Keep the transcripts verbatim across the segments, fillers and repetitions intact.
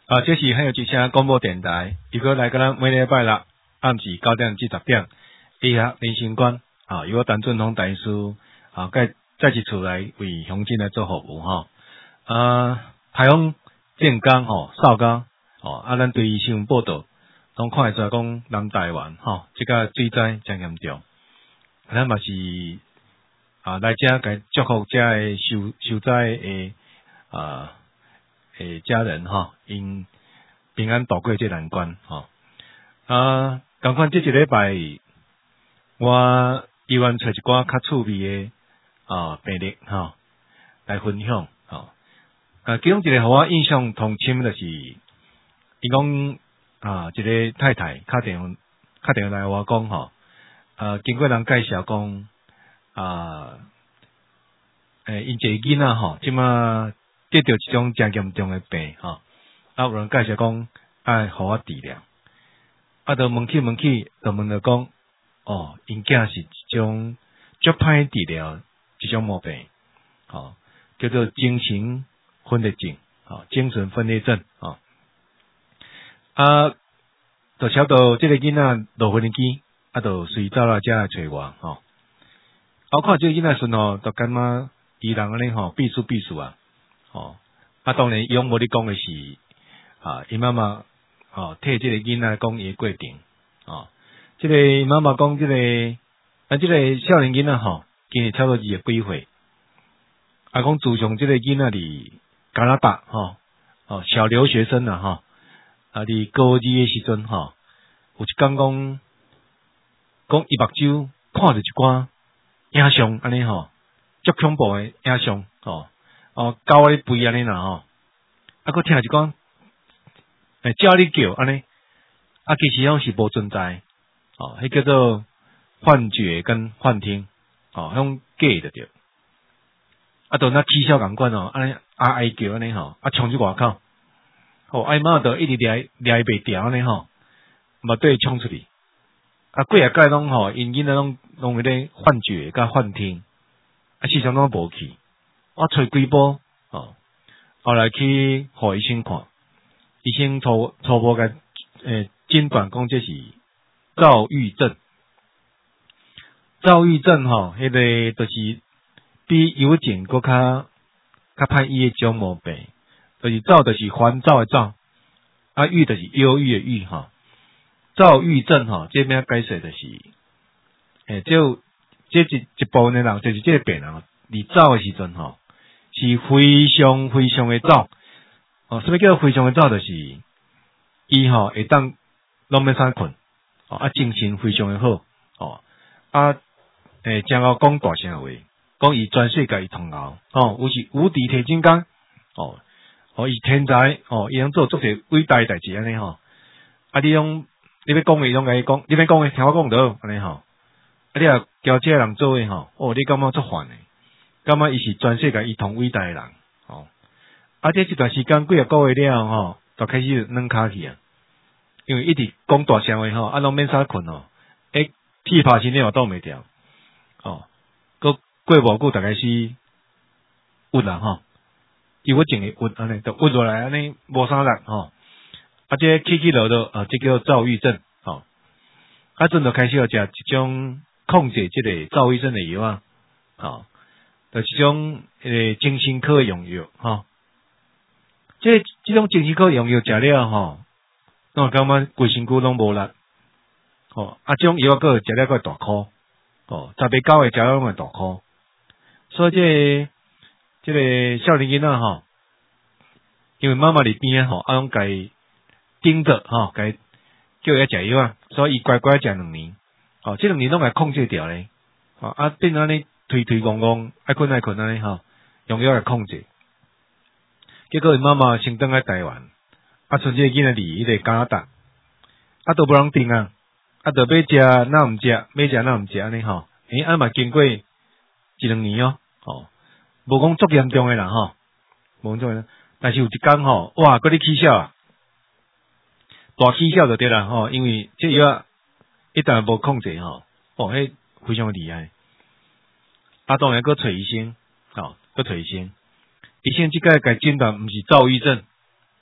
啊，这是很有之声广播电台，如果来个咱每礼拜六暗时九点至十点，以下人生观啊，由我陈俊宏大师啊，再再一次来为乡亲来做服务哈。啊，台风建刚吼、扫刚哦，啊，咱对新闻报道拢看会出来讲南台湾吼，即个水灾真严重，咱嘛是啊来遮该祝福遮个受受灾诶啊。诶，家人哈，因平安度过这难关哈。啊，共款这一礼拜，我医院找一寡较趣味的啊病例哈来分享哈。啊，其中一个互我印象同深就是，伊讲啊，一个太太打电话打电话来我讲吼，啊，经过人介绍讲啊，诶，因一个囡仔吼，即马得到一种真严重的病吼，啊有人介绍讲爱互我治疗，啊，就问起问起，就问着讲，哦，因囝是一种足歹治疗一种毛病，吼，叫做精神分裂症，吼，精神分裂症，吼，啊，就晓得这个囡仔落飞机，啊，就随走来遮来找我，吼，啊，我看这个囡仔时吼，就感觉伊人安尼吼，避暑避暑啊。哦，啊，当然，伊用无你讲的是啊，伊妈妈哦替这个囡仔讲伊的过程哦，这个妈妈讲这个啊，这个少年囡仔吼，今年差不多二十几岁，啊，讲自从这个囡仔伫加拿大吼哦小留学生啦吼，啊，伫高二的时阵吼，有一讲讲讲伊目睭看着一寡影像安尼吼，足恐怖的影像吼。哦，狗咧吠安尼啦吼，啊，佮听一讲，诶，叫你叫安尼，啊，其实拢是无存在，哦，迄叫做幻觉跟幻听，哦，迄假的着，啊，都那啼笑共款哦，安尼啊哀叫安尼吼，啊，冲去外口，吼，啊，妈就一直掠掠袂掉安尼吼，嘛对冲出去，啊，几下届拢吼，因囡仔拢拢迄个幻觉甲幻听，啊，事实上拢无去。我找几波哦，后来去互医生看，医生初初步甲诶诊断讲这是躁郁症。躁郁症吼，迄、那个就是比忧症搁较较歹医的种毛病，就是躁就是烦躁的躁，啊郁就是忧郁的郁吼。躁郁症吼，这边解释就是，诶，就这一一部分的人就是这个病人，伫躁的时阵吼。是非常非常的早，哦，什么叫非常的早？就是伊吼会当拢免啥困，哦，啊精神非常的好，哦，啊诶，正好讲大声话，讲伊全世界伊通熬，哦，有是无敌铁金刚，哦，哦，伊天才，哦，伊能做足些伟大的代志安尼吼，啊，你用你要讲的，拢甲伊讲，你要讲的，听我讲到安尼吼，啊，你若交这个人做诶吼，哦，你感觉足烦诶。感觉伊是全世界伊同伟大诶人，哦，啊，这一段时间几个个月了吼，就开始软骹去啊，因为一直讲大声话吼，啊，拢免啥困哦，诶，屁拍心了倒袂掉，哦，过过无久，大概是郁啦吼，抑郁症诶郁安尼，就郁落来安尼无啥力吼，啊，这起起落落啊，这叫躁郁症，吼，啊，阵就开始要食一种控制这个躁郁症诶药啊，吼。就是种诶精神科用药吼，这这种精神科用药食了吼，我感觉规身躯拢无力，吼啊，这种药个食了个大箍，哦，十八九个食了拢会大箍，所以这个、这个少年囡仔吼，因为妈妈伫边啊吼，啊拢家盯着吼，家叫伊食药啊，所以伊乖乖食两年，哦，这两年拢会控制掉咧，哦啊变安尼。推推戆戆，爱困爱困安尼吼，用药来控制。结果伊妈妈先登来台湾，啊，剩这个囡仔伫迄个加拿大，啊，都无人定啊，啊，都要食哪毋食，要食哪毋食安尼吼。诶，啊嘛经过一两年哦，吼，无讲足严重诶啦吼，无种诶，但是有一工吼，哇，搁咧起笑啊，大起笑就对啦吼，因为这药一旦无控制吼，哦，迄非常厉害。啊，当然搁找医生，吼，搁找医生。医生即个甲诊断毋是躁郁症，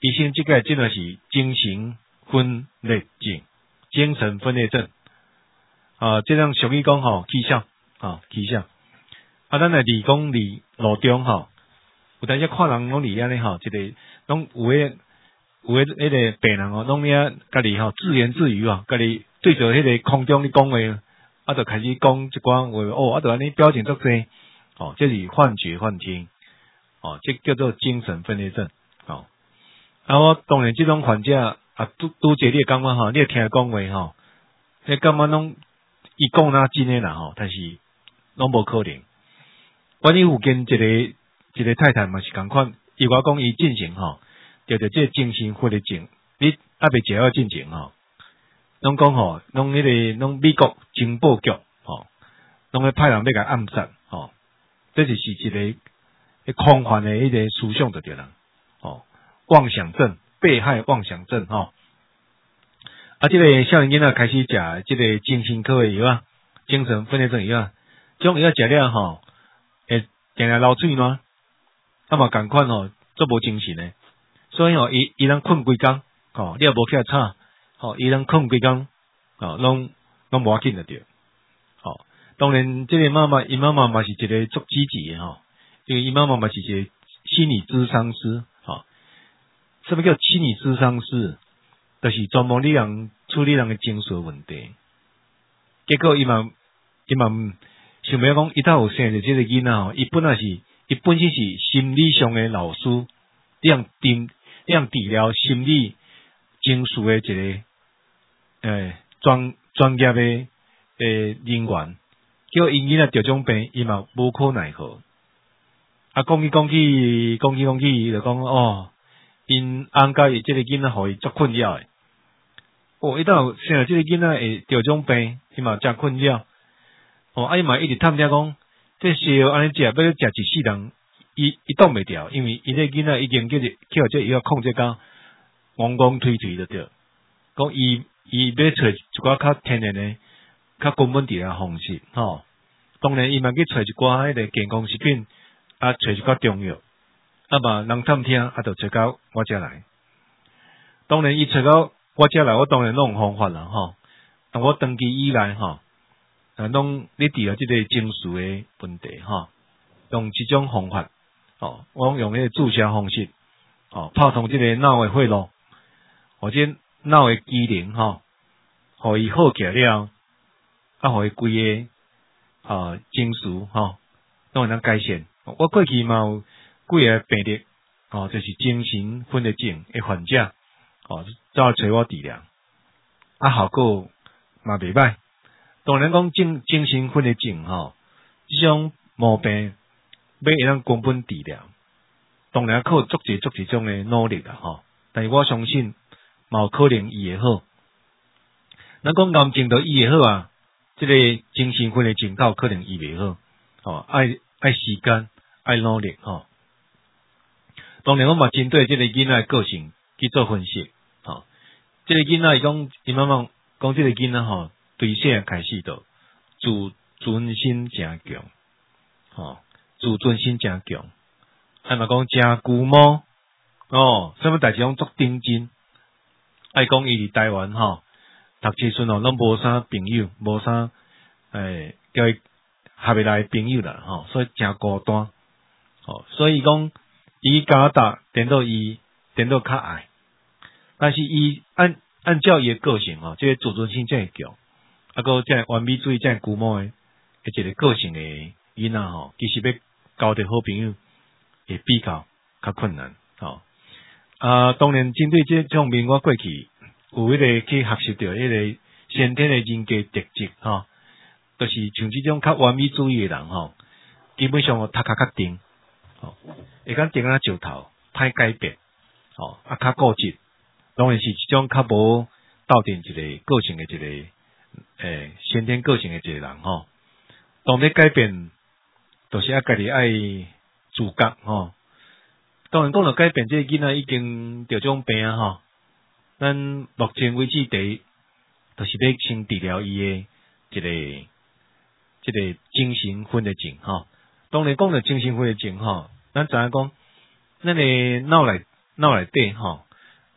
医生即个真的是精神分裂症，精神分裂症啊，即种俗语讲吼，气象啊，气象啊，咱来理讲理路中吼，有当时看人拢理安尼吼，一个拢有诶有诶迄个病人哦，拢咧家己吼自言自语哦，家己对着迄个空中咧讲话，啊，就开始讲一寡话哦，啊，就安尼表情作侪，哦，这是幻觉幻听，哦，这叫做精神分裂症，哦。啊，我当然即种患者啊，拄拄者你会感觉吼，你会听讲话吼，你感觉拢伊讲哪真诶啦吼，但是拢无可能。阮伊附近一个一个太太嘛是共款，伊我讲伊进前吼，着着即精神分裂症，你还未食药进前吼，拢讲吼，拢迄个拢美国情报局吼，拢咧派人要甲暗杀吼，这就是一个空幻诶迄个思想就对啦，吼。妄想症、被害妄想症吼，啊，这个少年囡仔开始食这个精神科的药啊，精神分裂症药啊，这种药食了吼，会定定流嘴喏，啊嘛共款吼，做无精神的，所以吼，伊伊通困规工，吼，你也无起来吵，吼，伊通困规工，吼，拢拢无要紧就对，吼，当然这个妈妈，伊妈妈嘛是一个足积极的吼，因为伊妈妈嘛是一个心理咨商师。什么叫心理咨商师？就是专门你人处理人的情绪问题。结果伊嘛伊嘛想要讲，伊头有生着这个囡仔吼，伊本来是伊本身是心理上的老师，让治让治疗心理情绪的一个诶专专业的诶人员。结果因囡仔着种病，伊嘛无可奈何。啊，讲起讲起讲起讲起，就讲哦。因翁甲伊即个囡仔，互伊足困扰诶。哦，伊到生了即个囡仔会着种病，伊嘛真困扰。哦，啊伊嘛一直探听讲，这西药安尼食，要食一世人，伊伊挡袂掉，因为伊这囡仔已经叫做叫这药控制到戆戆推推就对。讲伊伊要找一寡较天然诶、较根本伫诶方式，吼、哦。当然，伊嘛去找一寡迄个健康食品，啊，找一寡中药。啊嘛，人探听，啊，就找到我遮来。当然，伊找到我遮来，我当然拢有方法啦，吼。啊，我长期以来，吼，啊，拢咧治疗即个情绪诶问题，吼，用即种方法，吼，我用迄个注射方式，吼，拍通即个脑诶回路，或者脑诶机能，吼，互伊好起来了，啊，互伊规个啊情绪，吼，拢会当改善。我过去嘛有。几个病例，哦，就是精神分裂症的患者，哦，走来找我治疗，啊，效果嘛袂歹。当然讲精精神分裂症，吼、哦，这种毛病要会当根本治疗，当然靠足侪足侪种的努力啦，吼、哦。但是我相信，嘛有可能伊会好。咱讲癌症就伊会好啊，这个精神分裂症较有可能伊袂好，哦，爱爱时间，爱努力，吼、哦。当然，我嘛针对这个囡仔个性去做分析。吼、哦，这个囡仔伊讲，伊妈妈讲，这个囡仔吼，对细开始就自尊心诚强，吼、哦，自尊心诚强。还嘛讲诚龟毛，哦，什么代志拢足认真。爱讲伊伫台湾吼，读册时吼拢无啥朋友，无啥诶叫伊合袂来朋友啦，吼、哦，所以诚孤单。哦，所以讲。伊加拿大颠倒伊颠倒较矮，但是伊按按照伊诶个性吼，即、这个自尊心真强，啊个真完美主义真龟毛诶，一个个性诶囡仔吼，其实要交着好朋友会比较较困难吼。啊，当然针对这方面，我过去有迄个去学习到迄个先天诶人格特质吼，就是像即种较完美主义诶人吼，基本上头壳较定。哦，会讲定啊石头，歹改变，哦，啊较固执，当然是一种较无斗阵一个个性的一个诶、欸、先天个性的一个人吼。当要改变，就是啊家己爱自觉吼。当然讲到改变，这个囡仔已经着种病啊吼。咱目前为止第一，就是要先治疗伊的一个一个精神分裂症吼。当然讲到精神分裂症吼，咱知影讲，咱的脑内脑内底吼，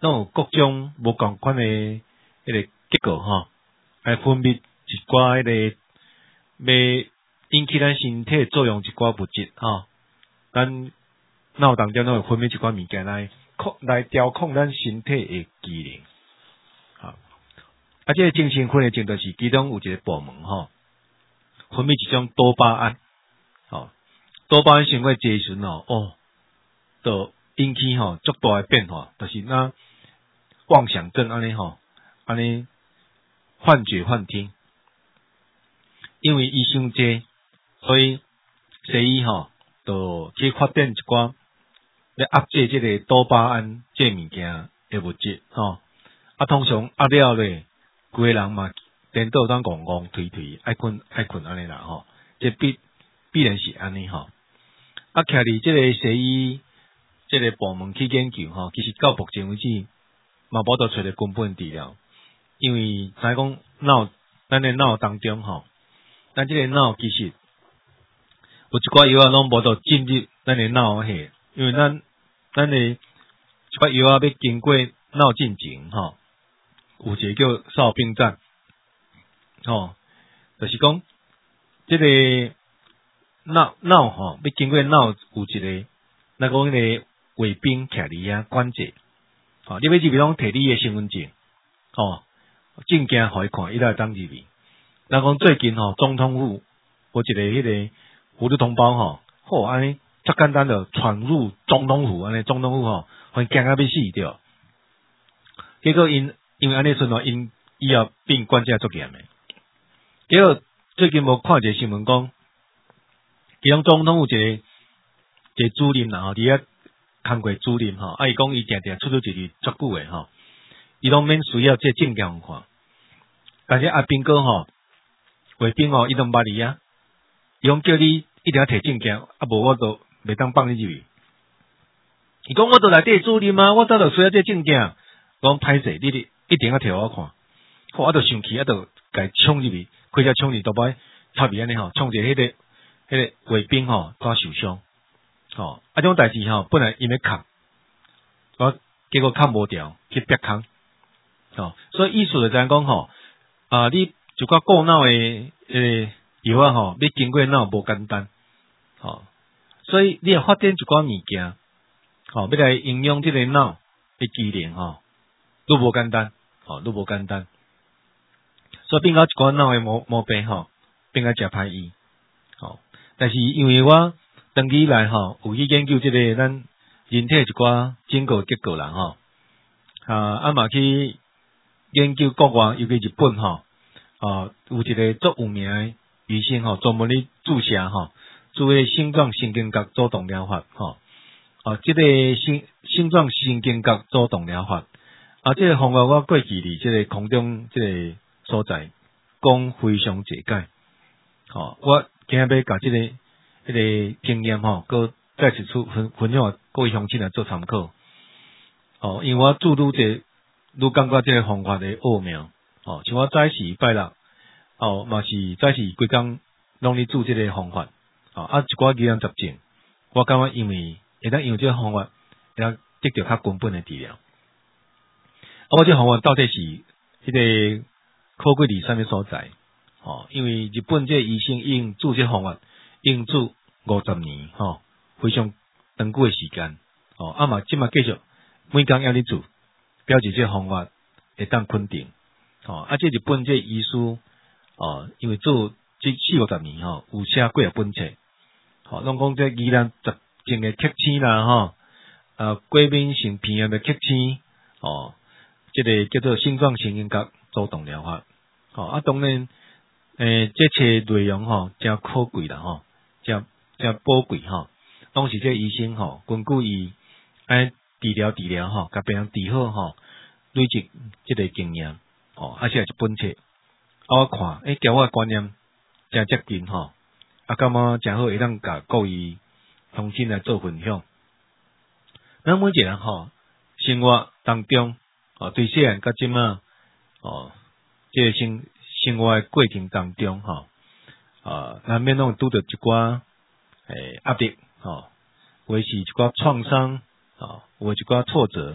拢有各种无共款诶迄个结果吼，来分泌一寡迄个要引起咱身体作用一寡物质吼，咱脑当中拢会分泌一寡物件来控来调控咱身体诶机能。好，啊，这个精神分裂症就是其中有一个部门吼，分泌一种多巴胺，吼，多巴胺成为这时阵哦，哦，就引起吼足大诶变化，就是那妄想症安尼吼，安尼幻觉幻听，因为医生这，所以西医吼就去发展一寡来压制这个多巴胺这物件诶物质吼，啊，通常压了咧，规个人嘛颠倒当戆戆推推，爱困爱困安尼啦吼，这必必然是安尼吼。啊，徛伫这个西医这个部门去研究吼，其实到目前为止嘛无得找到根本治疗，因为知讲脑咱的脑当中吼，咱这个脑其实有一寡药啊拢无得进入咱的脑下，因为咱咱的一寡药啊要经过脑进前吼，有一个叫哨兵站，吼，就是讲这个脑脑吼要经过脑有一个，咱讲迄个卫兵徛伫遐关节，吼，你要入去拢摕你的身份证，吼，证件互伊看，伊才会当入去。咱讲最近吼，总统府有一个迄个福利同胞吼，好安尼，足简单的闯入总统府安尼，总统府吼，互伊惊啊要死着。结果因因为安尼阵吼，因以后变关节足严的。结果最近无看一个新闻讲，其中总统有一个一个主任啦吼，伫遐工过主任吼，啊伊讲伊定定出入一日足久诶吼，伊拢免需要这证件看，但是阿兵哥吼，卫兵吼，伊都毋捌你啊，伊讲叫你一定要摕证件，啊无我就袂当放你入去。伊讲我都内底主任啊，我早就需要这证件，我讲歹势，你你一定要摕我看，我就生气，啊就甲伊冲入去，开车冲入倒摆插伊安尼吼，冲者迄个迄个卫兵吼，拄受伤。吼，啊，这种代志吼，本来因咧扛，我结果扛无掉，去逼扛，吼，所以意思就怎讲吼，啊，你就讲过脑诶诶药啊吼，要经过脑无简单，吼，所以你要发展一寡物件，吼，要来应用这个脑诶机能吼，都无简单，吼，都无简单，所以变到一寡脑诶毛毛病吼，变到食歹医，吼，但是因为我长期以来吼，有去研究即个咱人体一寡整个结构啦吼，啊啊嘛去研究国外，尤其日本吼，啊有一个足有名诶医生吼，专门咧注射吼，做个星状神经角主动疗法吼，啊即、这个星星状神经角主动疗法，啊即、这个方法我过去伫即个空中即个所在讲非常解解，吼，我今日要甲即、这个。迄个经验吼，佮再次出分分享各位乡亲来做参考。哦，因为我注愈者愈感觉即个方法的奥妙。哦，像我早时拜六，哦嘛是早时规工拢咧做即个方法。哦，啊一寡疑难杂症，我感觉因为会当用即个方法，会当得到较根本的治疗。啊，我即个方法到底是迄个可贵伫啥物所在？哦，因为日本即个医生已经做即个方法。用做五十年吼，非常长久诶时间，哦，啊嘛，即嘛继续每工要咧做，表示即个方法会当肯定，哦，啊，即日本即医师，哦，因为做即四五十年吼，有写几啊本册，吼，拢讲即疑难杂症诶棘青啦，吼，啊，过敏性鼻炎诶棘青，哦，即个叫做星状神经角主动疗法，哦，啊，当然，诶，即册内容吼，真可贵啦，吼。真真宝贵吼，拢是这医生吼，根据伊安治疗治疗吼，甲病人治好吼，累积即个经验吼，啊是一本册，啊我看，诶，交我观念真接近吼，啊感觉真好，会当甲各位乡亲来做分享。咱每一个人吼，生活当中哦，对细汉甲即马哦，即个生生活诶过程当中吼。啊，难免拢拄着一寡诶压力，吼、哦，或是一寡创伤，啊、哦，或一寡挫折，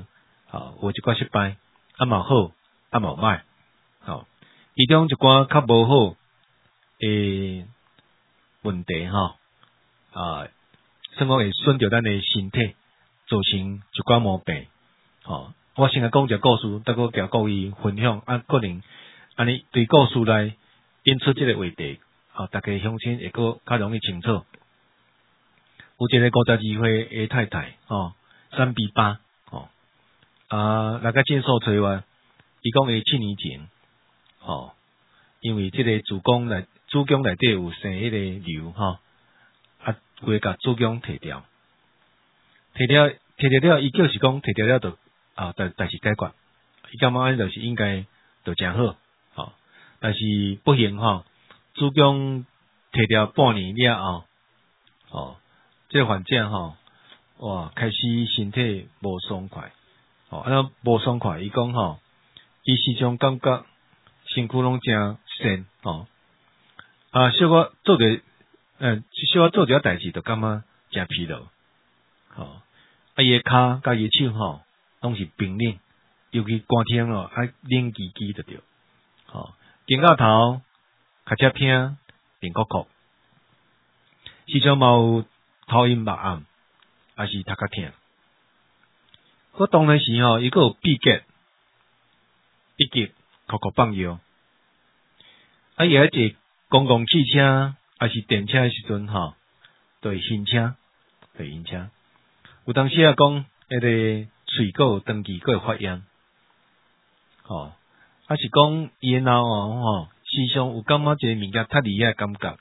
吼，有一寡失败，啊嘛好，啊嘛歹，吼，其中一寡较无好诶问题吼，啊，算讲会损着咱诶身体，造成一寡毛病，吼。我先来讲一个故事，再个甲各位分享，啊，可能安尼对故事来引出即个话题，啊，大家乡亲会个较容易清楚。有一个五十二岁诶太太，吼，三比八，吼，啊，来个诊所找我，伊讲伊七年前，吼，因为即个子宫内子宫内底有生迄个瘤，吼，啊，规甲子宫摕掉，摕掉摕掉了，伊叫是讲摕掉了就。啊，但但是解决，伊感觉安尼就是应该就诚好，吼。但是不幸吼，子宫摕掉半年了后，吼，这个患者吼，哇，开始身体无爽快，吼，安尼无爽快，伊讲吼，伊时常感觉身躯拢诚酸，吼，啊，小可做着，嗯，小可做着代志，就感觉诚疲劳，吼，啊，伊个骹甲伊手吼。拢是冰冷，尤其寒天咯，爱冷叽叽就着。吼，肩胛头较只疼，面壳壳，时常嘛有头晕目暗，还是头壳疼。我当然时吼，伊个有闭结，以及哭哭放药。啊，伊喺坐公共汽车还是电车诶时阵吼，都会晕车，会晕车。有当时啊讲，迄个。喙个有长期个发炎，吼，还是讲伊诶脑哦吼，时常有感觉一个物件太厉害感觉。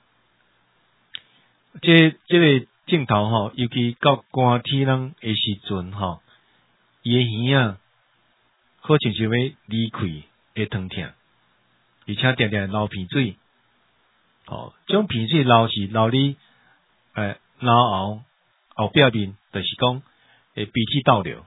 这这个镜头吼，尤其到寒天冷诶时阵吼，伊诶耳啊，好像是要离开会疼痛，而且常常流鼻水，吼，这种鼻水流是流你诶脑后后壁面，就是讲。会鼻涕倒流，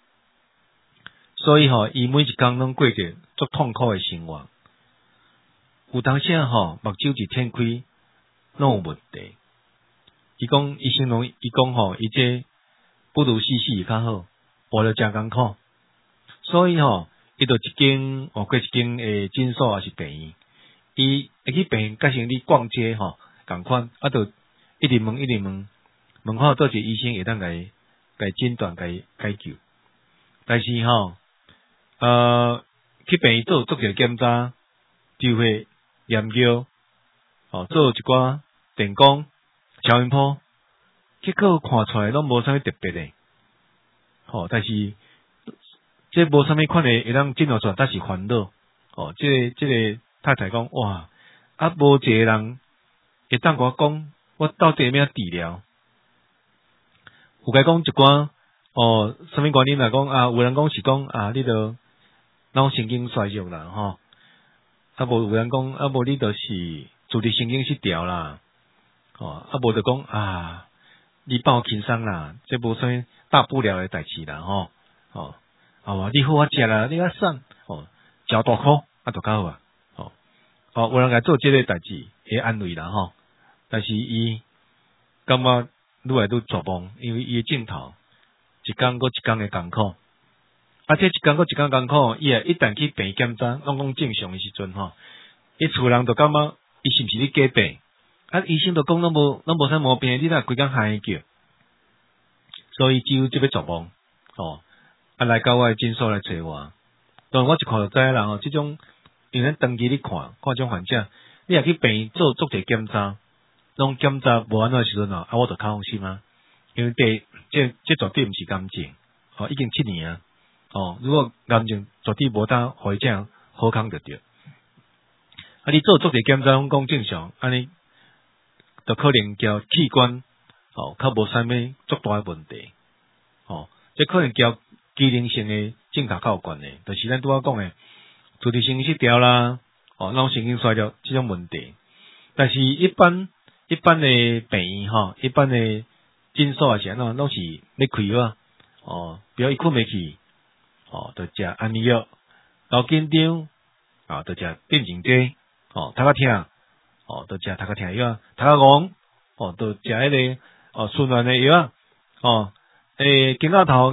所以吼，伊每一工拢过着足痛苦诶生活。有当时吼，目睭一天开，拢有问题。伊讲，伊形容，伊讲吼，伊这不如死死较好，活得真艰苦。所以吼，伊就一间哦，过一间诶诊所还是病院，伊会去病院，甲像你逛街吼，共款，啊，就一直问，一直问，问好倒一个医生会当来。该诊断该解救，但是吼，呃，去病院做做个检查，就会研究，哦，做一寡电工、超音波，结果看出来拢无啥物特别诶，吼，但是这无啥物款诶，会当诊断出来，但是烦恼，哦，这个这个太太讲，哇，啊，无一个人会当我讲，我到底要治疗？有甲讲一寡哦，什么原因来讲啊？有人讲是讲啊，你著脑神经衰弱啦，吼。啊，无有人讲啊，无你著是自律神经失调啦，吼。啊，无著讲啊，你放轻松啦，这无啥大不了诶代志啦，吼。吼，啊，你好啊食啦，你啊瘦，吼，食大箍啊，就较好啊，吼。哦，有人来做这个代志，会安慰啦，吼。但是伊感觉。愈来愈绝望，因为伊诶镜头一工过一工诶艰苦，啊，这一工过一工艰苦，伊也一旦去病检查，拢讲正常诶时阵吼，伊厝人就感觉伊是毋是咧假病？啊，医生就讲拢无拢无啥毛病，你若规工喊伊叫，所以只有即要绝望，哦，啊来到我诶诊所来找我，当然我一看就知影啦吼，即种因为长期咧看看种患者，你若去病院做做者检查。拢检查无安怎时阵啊，啊，我就较放心啊，因为第这这绝对毋是癌症，哦，已经七年啊，哦，如果癌症绝对无当互伊这样好康就对。啊，你做做者检查拢讲正常，安尼就可能交器官，哦，较无啥物足大诶问题，哦，这可能交机能性诶镜头较有关诶，就是咱拄仔讲诶，自律神经失调啦，哦，脑神经衰弱这种问题，但是一般。一般的病院吼，一般的诊所啊，是安怎拢是要开药哦，比如伊困袂去，哦，就食安眠药，脑紧张啊，就食镇静剂，哦，头壳疼，哦，就食头壳疼药，头壳戆，哦，就食迄个哦顺软的药，哦，诶，肩胛头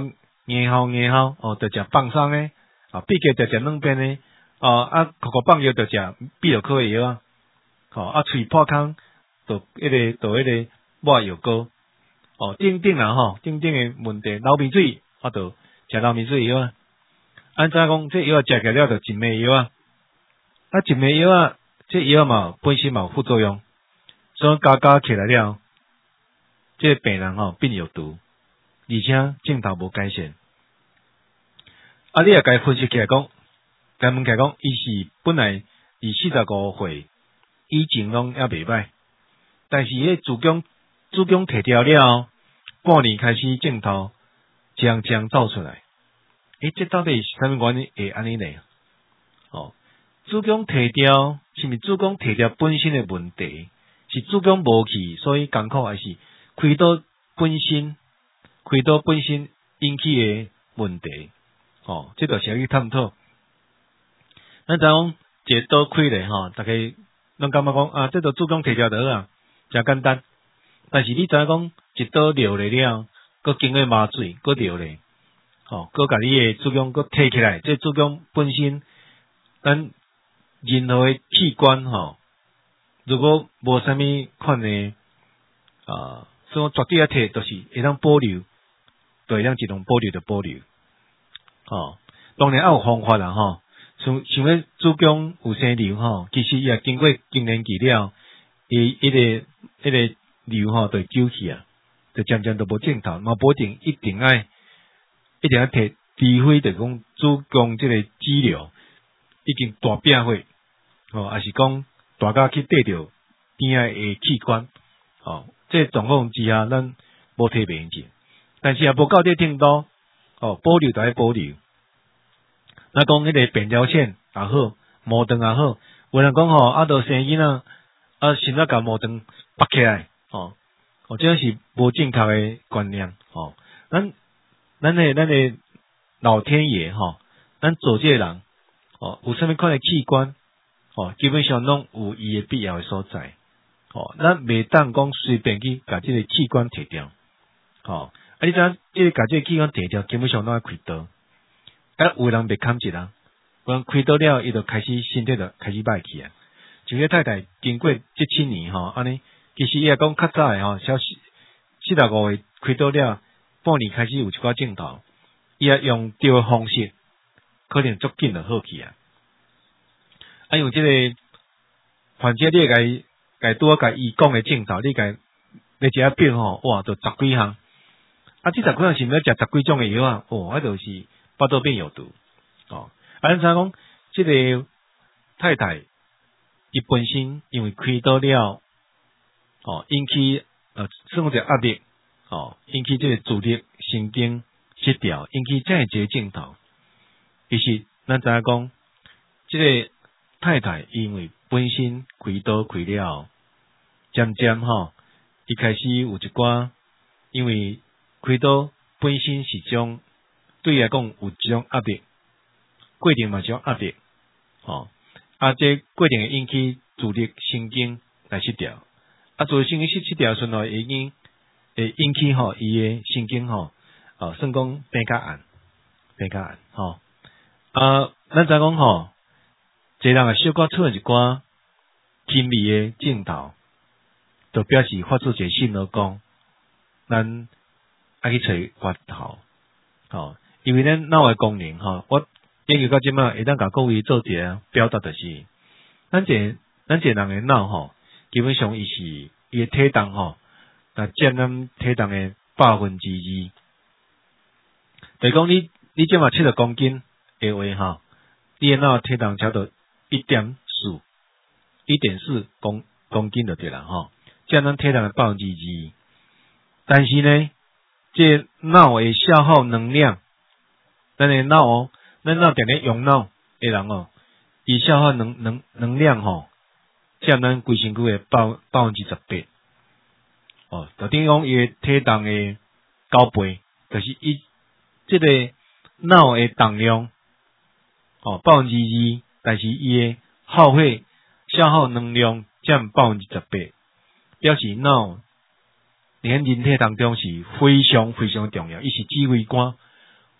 硬吼硬吼，哦，着食放松诶，啊，毕节着食软便诶，哦，啊，口口放药着食闭落科诶药啊，吼，啊，喙破空，着迄个着迄个抹药膏，哦，等等啦吼，等等诶问题，流鼻水，啊，着食流鼻水药啊，按怎讲，这药食起了着真味药啊，啊，真味药啊，这药嘛本身嘛有副作用，所以加加起来了，这个病人吼变有毒。而且镜头无改善，啊！你也该分析起来讲，该问起来讲，伊是本来二四十五岁以前拢也袂歹，但是迄子宫子宫摕掉了，半年开始镜头将将走出来，诶，这到底是啥物原因会安尼呢？哦，子宫摕掉，是毋是子宫摕掉本身的问题？是子宫无去，所以艰苦，还是开刀本身？开刀本身引起的问题，哦，这著是要去探讨。咱知讲一个刀开咧，吼，大家拢感觉讲啊，这著子宫摕掉就好啊，真简单。但是你知影讲一刀流咧了，佮经过麻醉，佮流咧，吼，佮甲你的子宫佮摕起来，这子宫本身，咱任何的器官，吼，如果无啥物款的啊，所以绝对要摕，就是会当保留。对，让自动保留就保留，哦，当然也有方法啦，吼，像像迄子宫有生瘤，吼，其实也经过经年期了，伊迄个迄个瘤吼，就揪起啊，就渐渐都无正头，嘛保证一定爱一定要摕，除非就讲子宫即个肌瘤已经大变化，哦，还是讲大家去对着边仔的器官，哦，这状况之下，咱无摕病症。但是也无到这程度，哦，保留就爱保留。那讲迄个扁桃腺也好，毛肠也好，有人讲吼，啊，都生囡仔，啊，先仔甲毛肠拔起来，哦，哦，这是无正确的观念，哦，咱咱的咱的老天爷，吼，咱做这个人，哦，有啥物款的器官，哦，基本上拢有伊的必要的所在，哦，咱袂当讲随便去甲这个器官摕掉，哦。啊！你知影，即个甲即个器官摕掉，基本上拢爱开刀。啊，有人袂堪一啦，有人开刀了，伊就开始身体就开始歹去啊。像迄太太经过这七年吼，安尼其实伊也讲较早诶吼，小四四十五岁开刀了，半年开始有一寡症头，伊也用对诶方式，可能足紧就好去啊。啊，用即个患者，你会甲伊甲拄啊甲伊讲诶症头，你甲你一下表吼，哇，就十几项。啊，即十几项是毋要食十几种诶药啊？哦，迄就是巴肚变有毒哦。啊，咱知讲，即个太太伊本身因为开刀了，哦，引起呃生活压力，哦，引起即个自律神经失调，引起这样一个症头。其实咱知影讲，即个太太因为本身开刀开了，渐渐吼，伊开始有一寡因为。开刀本身是种对伊来讲有一种压力，过程嘛是种压力，哦，啊，这过程会引起自律神经来失调，啊，自律神经失失调时候，会引会引起吼伊诶神经吼，哦，算讲变较暗，变较暗，吼，啊，咱知讲吼，一人啊小可出现一寡轻微诶症头，就表示发出一个信号讲，咱。啊去找源头，吼，因为咱脑诶功能吼，我研究到即摆，会当甲各位做一个表达，就是咱这咱这人诶脑吼，基本上伊是伊诶体重吼，那占咱体重诶百分之二。就是讲你你即摆七十公斤诶话吼，你诶脑体重差不多一点四，一点四公公斤就对啦吼，占咱体重诶百分之二。但是呢。这脑会消耗能量，咱的脑哦，咱脑定咧用脑的人哦，伊消耗能能能量吼，占咱规身躯的百百分之十八。哦，就等于讲伊的体重的九倍，就是伊这个脑的重量哦百分之二，但是伊的耗费消耗能量占百分之十八，表示脑。你看人体当中是非常非常重要，伊是指挥官，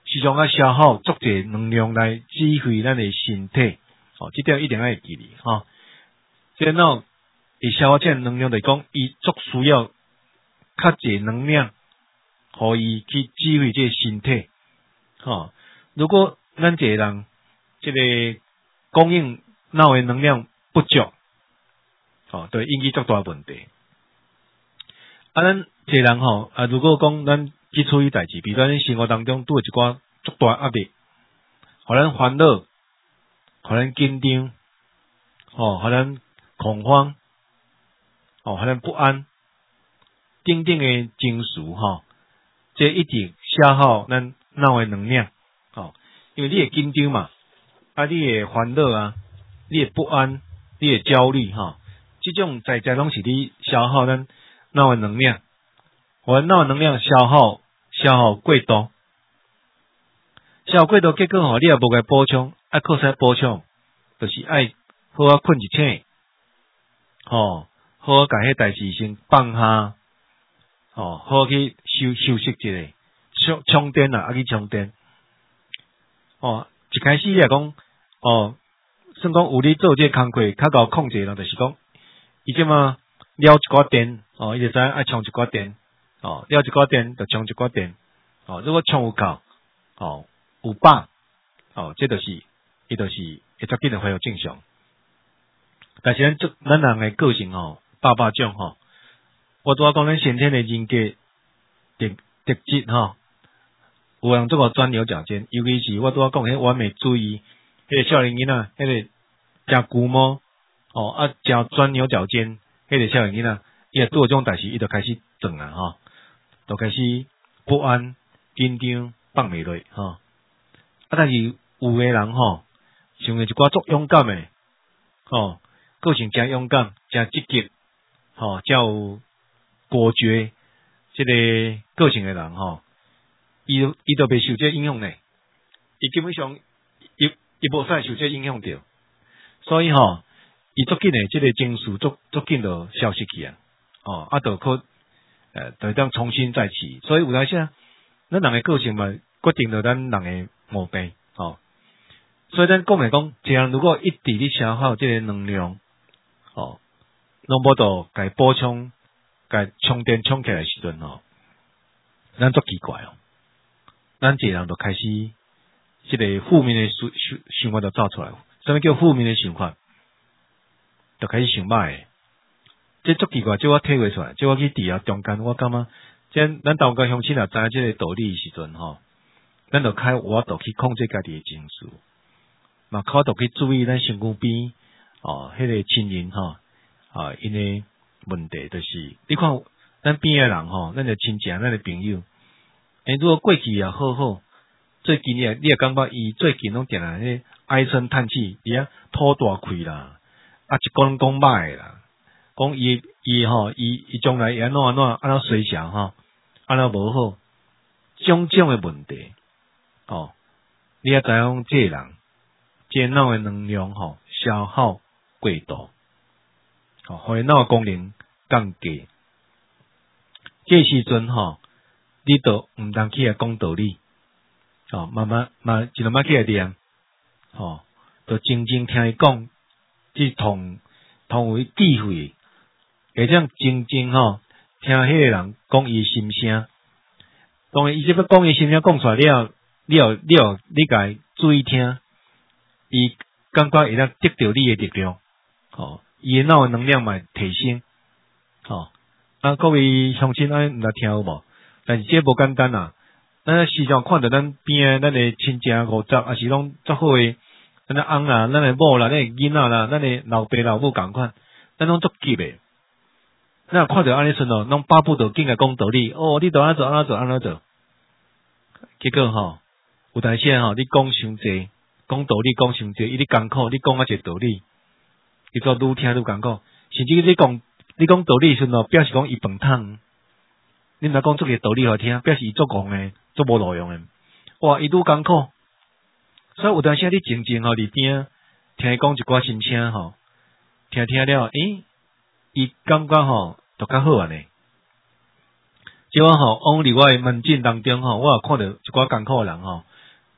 时常啊消耗足侪能量来支配咱的身体，哦，这点一定要记哩，吼、哦。这脑会消化这能量，就是讲伊足需要较侪能量，互伊去支配这身体，吼、哦。如果咱一个人这个供应脑的能量不足，哦，就会引起足大问题。啊，咱一个人吼，啊，如果讲咱去处理代志，比如咱生活当中拄有一寡足大压力，互咱烦恼，互咱紧张，哦，互咱恐慌，哦，互咱不安，等等的情绪吼，这一直消耗咱脑的能量，哦，因为你会紧张嘛，啊，你会烦恼啊，你会不安，你会焦虑哈，这种在在拢是你消耗咱脑的能量，我脑的能量消耗消耗过度，消耗过度，结果吼，你也无该补充，啊，靠啥补充？就是爱好啊困一醒，吼，好啊，甲迄代志先放下，吼，好去休休息一下，充充电啊，啊去充电，哦，一开始你来讲，哦，算讲有你做这工课较够控制啦，就是讲，伊即嘛了一寡电，哦，伊就知爱充一寡电，哦，了一寡电就充一寡电，哦，如果充有够，哦，有饱，哦，这就是，伊就是会足紧的恢复正常。但是咱做咱人的个性吼，百百种吼，我拄仔讲咱先天的人格特特质吼，有人做个钻牛角尖，尤其是我拄仔讲迄完美主义，迄个少年囡仔，迄个真龜毛，哦啊，真钻牛角尖，迄个少年囡仔，伊若拄有种代志，伊就開始轉啊吼，就開始不安、緊張、放袂落吼。啊，但是有個人吼，像一寡足勇敢的，吼。個性真勇敢，真積極，吼、哦，真有果決，即、這個個性嘅人吼，伊伊都袂受這影響呢。伊基本上，伊伊無使受這影響着，所以吼，伊足緊誒，即個情緒足足緊就消失去啊，哦，啊，就可誒，就當重新再起。所以有當時啊，咱人嘅個性嘛，決定着咱人嘅毛病，哦。所以咱講嚟講，一個人如果一直咧消耗即個能量，哦，拢無到該補充、該充電充起來時陣吼，咱足奇怪哦，咱一個人就開始即個負面的想想法就走出來。什麼叫負面的想法？就開始想歹誒，這足奇怪，這我體會出來，這我去佇遐中間，我感覺，即咱大家鄉親也知影即個道理時陣吼，咱就開有法度去控制家己嘅情緒，嘛靠度去注意咱身軀邊。哦，迄、那個親人吼，啊，因為問題就是，你看咱邊個人吼，咱個親戚、咱個朋友，誒，如果過去也好好，最近也你也感覺伊最近攏定來迄唉聲嘆氣，伊啊吐大氣啦，啊一講講歹啦，講伊伊吼，伊伊將來會安怎安怎安怎衰小吼，安怎無好，種種的問題，哦，你也知影這個人，這腦的能量吼消耗。過度，哦，互伊腦功能降低，這時陣吼，你都毋通去來講道理，哦，慢慢慢一路慢起來念，哦，就靜靜聽伊講，即同同為智慧，會這樣靜靜吼，聽迄個人講伊心聲，當然伊即要講伊心聲講出來了，你有你有你家注意聽，伊感覺會當得到你的力量。哦，伊腦的能量嘛提升，哦，啊，各位鄉親愛毋知聽有無？但是這無簡單啊！咱時常看到咱邊個咱的親戚五雜，也是攏足好誒，咱的翁啦，咱的某啦，咱的囡仔啦，咱的老爸老母共款，咱攏足急誒。咱看到安尼陣哦，攏巴不得緊來講道理，哦，你著安怎做安怎做安怎做，結果吼、哦，有當時吼，你講傷濟，講道理講傷濟，伊咧艱苦，你講啊一個道理。伊做愈聽愈艱苦，甚至你講你講道理時陣，表示講伊飯桶，你若講出個道理互聽，表示伊足戇誒，足無路用誒。哇，伊愈艱苦，所以有當時你靜靜吼佇邊，聽伊講一寡心聲吼，聽聽了，誒，伊感覺吼就較好安尼。即我吼往佇我誒門診當中吼，我也看到一寡艱苦誒人吼，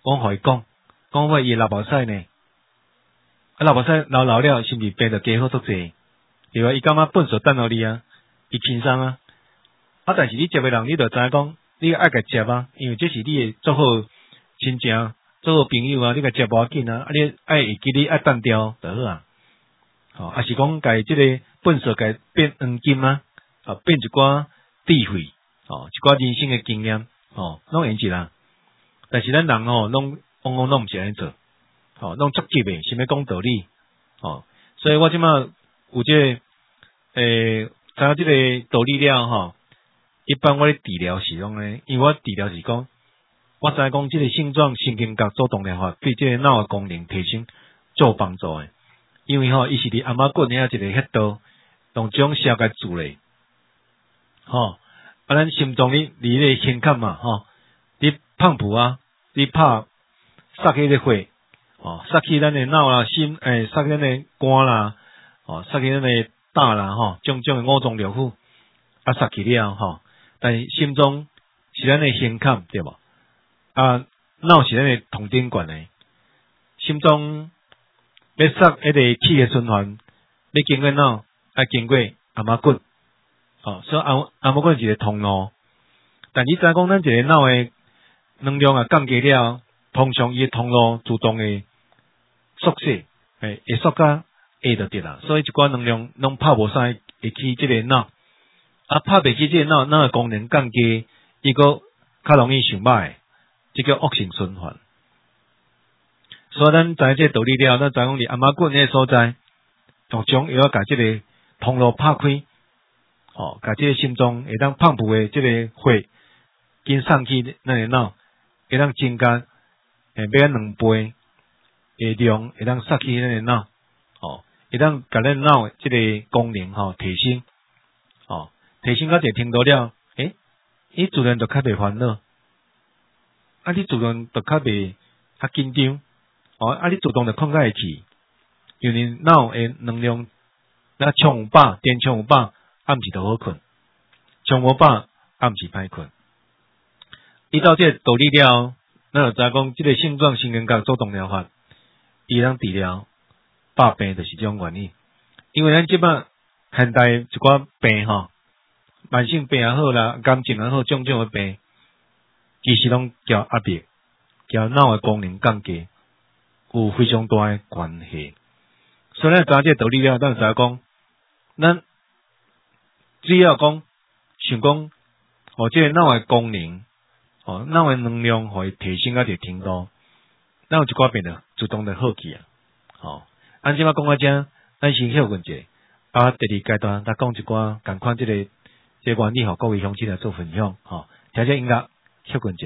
我互伊讲，讲话伊老婆婿呢，啊老婆婿老老了，是毋是病得加好足济？对啊，伊感觉本事等候你啊，伊轻松啊。啊，但是你接诶人，你着知影讲，你爱甲接啊，因为这是你诶做好亲戚、做好朋友啊，你甲接无要紧啊，啊你爱会记你爱单调就好啊。吼、哦，啊是讲家即个本事家变黄金啊，啊变一寡智慧，哦，一寡人生诶经验，哦，拢用一啦。但是咱人吼，拢往往拢毋是安尼做，吼、哦，拢足急诶，想要讲道理，哦，所以我即马有即、这个诶，知影即个道理了吼。一般我咧治疗是讲咧，因为我治疗是讲，我知影讲即个性状神经角作动疗法对即个脑诶功能提升做帮助诶。因为吼，伊是伫阿妈骨遐一个穴道，用种消解助咧，吼、啊，咱心脏哩离咧心坎嘛，吼、啊，你胖脯啊，你拍杀起咧血，哦、啊，杀起咱诶脑啦、心诶，杀起咱诶肝啦，哦、啊，杀起咱诶胆啦，吼、啊，种种诶五脏六腑，啊，杀起了吼。啊但是心脏是咱诶心坎对无？啊，脑是咱诶通电管诶，心脏要杀迄个气诶循环，要经过脑，要经过阿妈骨，哦，所以阿阿妈骨是一个通路。但你知影讲咱一个脑诶能量啊降低了，通常伊诶通路自动会缩小，诶，会缩甲下就对啦。所以一寡能量拢拍无啥会去即个脑。啊，拍袂起即个脑，脑诶功能降低，伊个较容易想歹，即叫恶性循环。所以咱知影即个道理了，咱知影讲伫阿妈骨迄个所在，用种药甲即个通路拍开，哦，甲即个心脏会当胖脯诶即个血，紧送去咱诶脑，会当增加，诶，要按两倍诶量，会当杀去咱诶脑，哦，会当甲咱脑诶即个功能吼提升，哦。提升到一个程度了，诶，伊自然就较袂烦恼，啊，你自然就较袂较紧张，哦，啊，你自动就困较会去，因为脑诶能量那充有饱，电充有饱，暗时就好困，充无饱，暗时歹困。伊到这个道理了，咱就知影讲，即个性状神经角作动疗法，伊通治疗百病就是这种原因，因为咱即摆现代一寡病吼。慢性病也好啦，感情也好，种种诶病，其实拢交压力，交脑诶功能降低，有非常大诶关系。所以咱知影即个道理了，咱就知影讲，咱只要讲想讲，哦，即个脑诶功能，哦，脑诶能量互伊提升到一个程度，咱有一寡病就自动就好去啊。哦，按即摆讲到这，咱先休困者，啊，第二阶段咱讲一寡共款即个。这原理互各位乡亲来做分享，吼，听下音乐，休困者。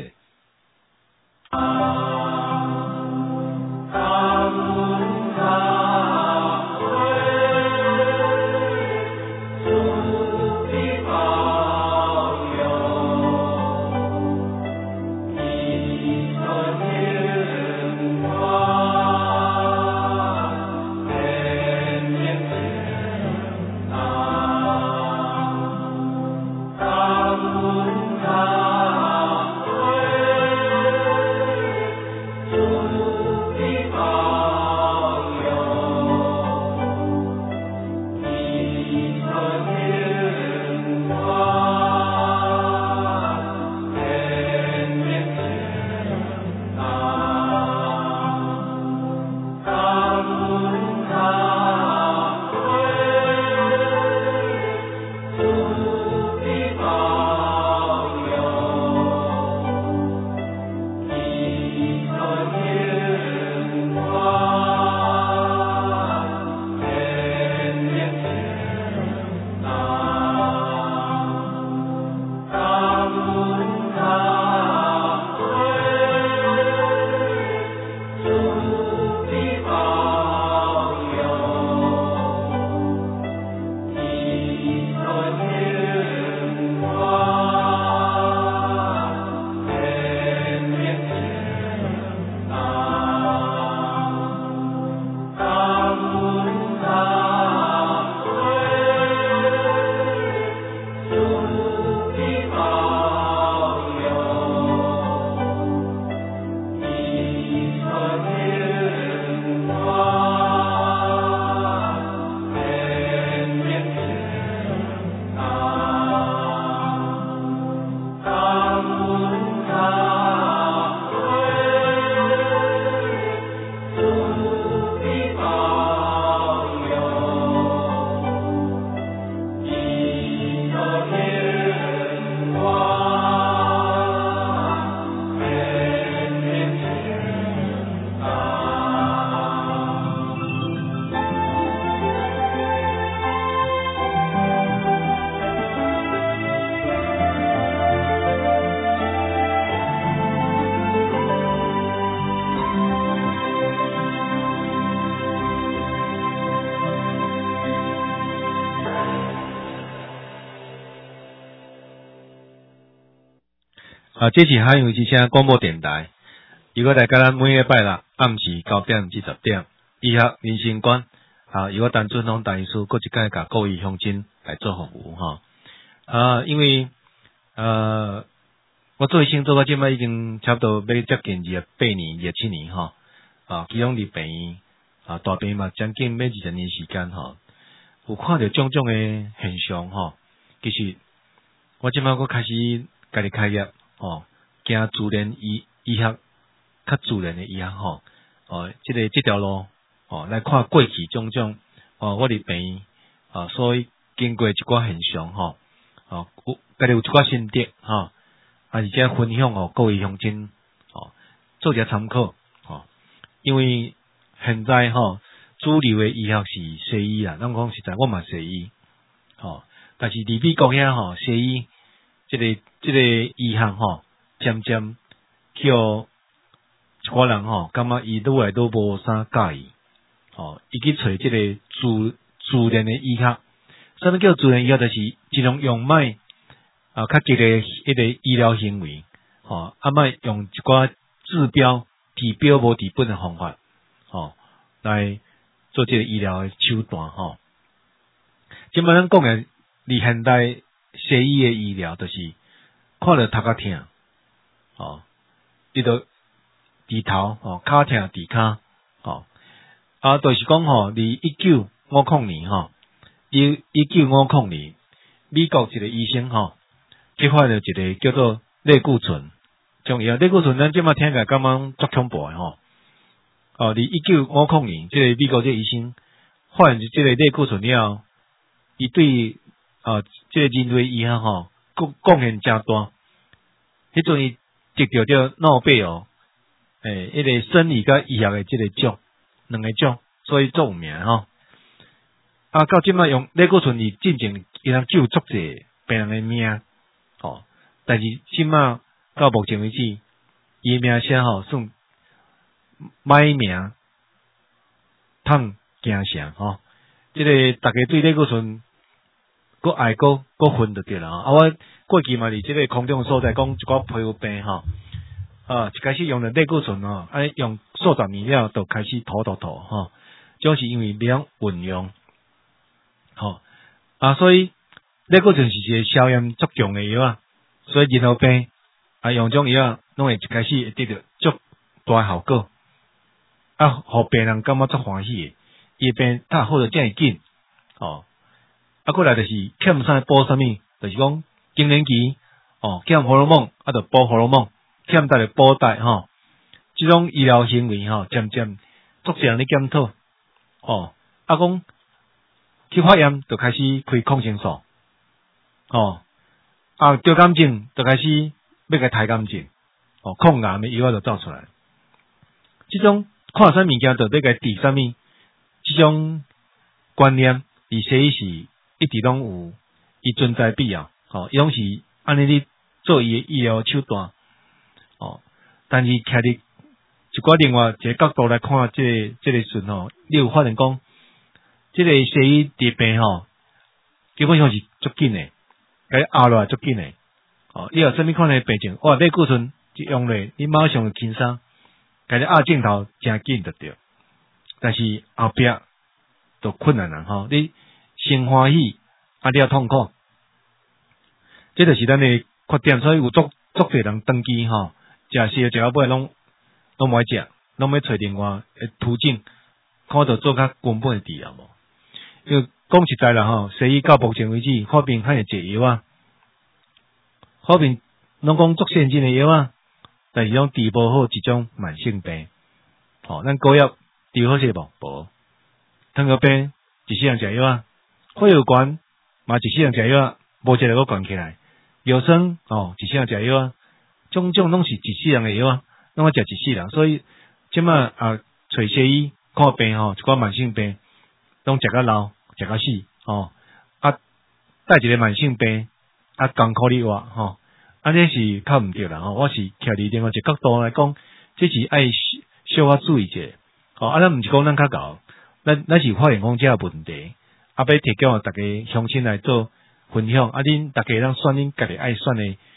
啊，这是海洋之声广播电台，如果大家咱每礼拜六暗时九点至十点，医学人生观啊，由我陈俊宏大医师各一届甲各位乡亲来做服务哈。啊，因为呃，我做医生做到即摆已经差不多要接近二十八年、二十七年哈。啊，其中伫病院啊，大病嘛将近要二十年时间哈，有看到种种诶现象哈。其实我即摆我开始家己开业哦，行自然医医学，较自然诶医学吼。哦，即、这个即条路哦，来看过去种种哦，我伫病院啊，所以经过一寡现象吼，哦，有家己有一寡心得哈，啊，而且分享哦各位乡亲哦，做者参考。因为现在吼、哦、主流的医学是西医啦，咱讲实在，我嘛西医，吼、哦，但是伫美国遐吼西医，即、这个即、这个医学吼，渐渐叫一寡人吼，感觉伊愈来愈无啥介意，吼、哦，伊去找即个自自然的医学。啥物叫自然医学？就是尽量用卖啊较激烈一个医疗行为，吼、哦，啊卖用一寡治标。治标无治本的方法，吼、哦，来做这个医疗的手段，吼、哦。即摆咱讲的，离现代西医的医疗，就是看着头壳疼，哦，你着治头，哦，骹疼治骹，哦，啊，就是讲吼，离一九五零年，吼，一一九五零年，美国一个医生，吼，去发了一个叫做类固醇。种药，类固醇咱即马听起来感觉足恐怖诶吼。哦，伫一九五零年，即、这个美国即个医生发现即个类固醇了后，伊对啊即、这个人类医学吼贡贡献诚大。迄阵伊得到着诺贝尔诶，迄、那个生理甲医学诶即个奖，两个奖，所以足有名吼。啊，到即马用类固醇，伊进前伊通救足济病人诶命，吼，但是即马。到目前为止，伊名声吼算歹名，通惊声吼。即、这个大家对类固醇，搁爱搁搁分就对啦。啊，我过去嘛伫即个空中所在讲一寡皮肤病吼，啊，一开始用了类固醇吼，啊用数十年了，就开始吐吐吐吼，种是因为袂晓运用，吼啊，所以类固醇是一个消炎足强的药啊，所以任何病。啊，用种药拢会一开始会得到足大效果，啊，互病人感觉足欢喜诶，伊病较好就遮尔紧，哦，啊，过来就是欠啥补啥物，就是讲更年期，哦，欠荷尔蒙，啊，就补荷尔蒙，欠带就补带，吼，即种医疗行为吼，渐渐足侪人咧检讨，哦，啊，讲去发炎就开始开抗生素，哦，啊，得癌症就开始。要甲抬干净，哦，抗癌的药就走出来。这种看啥物件，就要甲治啥物，这种观念，伫西医是一直拢有伊存在必要，哦，伊拢是安尼咧做伊的医疗手段，哦，但是徛伫一寡另外一个角度来看，这个这个阵吼，你有发现讲，这个西医治病吼，基本上是足紧的，甲你压落来足紧的。哦，你有啥物款的病症？哇，类固醇一用咧，你马上就轻松，甲你压镜头诚紧就对。但是后壁就困难啦吼，你先欢喜，啊你要痛苦，这就是咱的缺点。所以有足足侪人长期吼，食食食到尾拢拢无爱食，拢要找另外诶途径，看到做较根本的治疗无。因为讲实在啦吼，西医到目前为止，发明遐尔济药啊。好比拢讲足先进的药啊，但是拢治无好一种慢性病。哦，咱高药治好势无？无。糖尿病一世人食药啊，血小管嘛一世人食药啊，无一个个管起来。药酸哦，一世人食药啊，种种拢是一世人的药啊，拢要食一世人。所以即马啊，找西医看病吼，一寡慢性病拢食甲老，食甲死哦。啊，带一个慢性病。啊，艰苦哩活吼，啊，这是较毋对啦吼。我是徛伫另外一个角度来讲，这是爱小可注意者。吼，啊，咱毋是讲咱较高，咱咱是发现讲这个问题，啊，要提供大家乡亲来做分享。啊，恁大家咱选恁家己爱选的